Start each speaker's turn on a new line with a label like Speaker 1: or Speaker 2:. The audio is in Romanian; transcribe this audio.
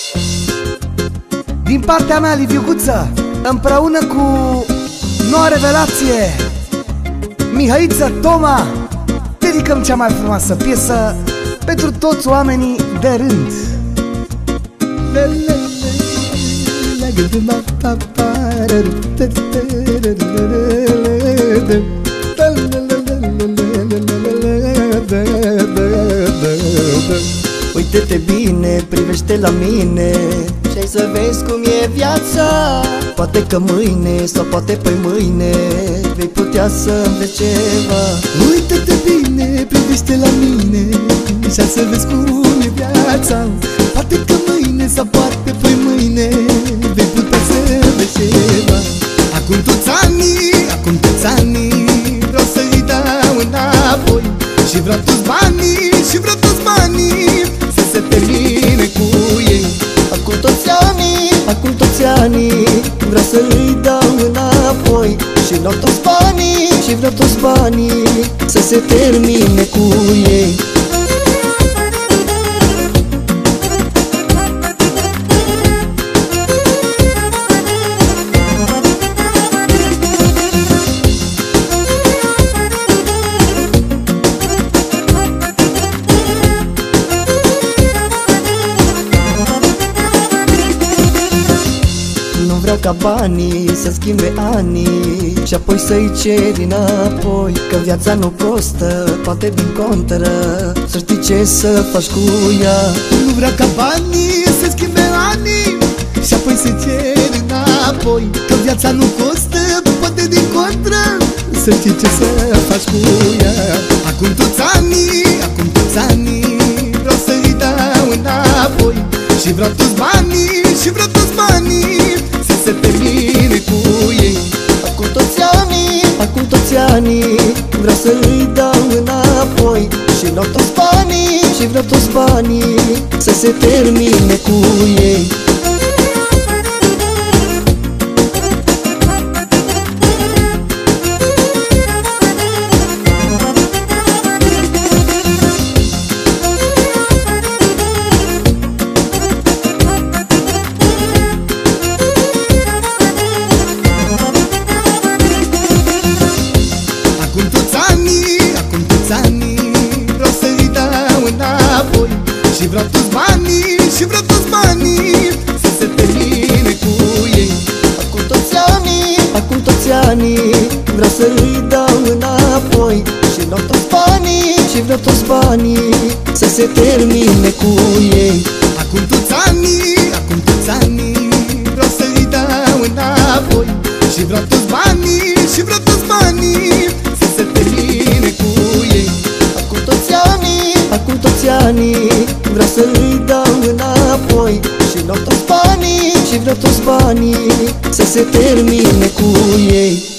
Speaker 1: Din partea mea, Liviu Guță, împreună cu noua revelație Mihăiță Toma, dedicăm cea mai frumoasă piesă pentru toți oamenii de rând.
Speaker 2: Uite-te bine, privește la mine și hai să vezi cum e viața. Poate că mâine sau poate păi mâine vei putea să înveți ceva. Uite-te bine, privește la mine și hai să vezi cum e viața. Poate că mâine sau poate păi mâine vei putea să înveți ceva. Acum toți anii vreau să-i dau înapoi și vreau toți banii, să se termine cu ei. Acum toți anii vreau să-i dau înapoi și vreau toți banii, să se termine cu ei. Vreau ca banii să schimbe anii și apoi să-i ceri înapoi, că viața nu costă, poate din contră să știi ce să faci cu ea. Nu vreau ca banii să schimbe anii și apoi să-i ceri înapoi, că viața nu costă, poate din contră să știi ce să faci cu ea. Acum toți anii vreau să-i dau înapoi și vreau toți banii, să se termine cu ei. Acum toți anii vreau să-i dau înapoi și vreau toți banii, să se termine cu ei. Vreau să-i dau înapoi și vreau toți banii, să se termine cu ei. Acum toți anii vreau să-i dau înapoi și vreau toți banii, să se termine cu ei. Acum toți anii vreau să-i dau înapoi și vreau toți banii, să se termine cu ei. Acum toți anii vreau să-i dau înapoi și vreau toți banii, să se termine cu ei.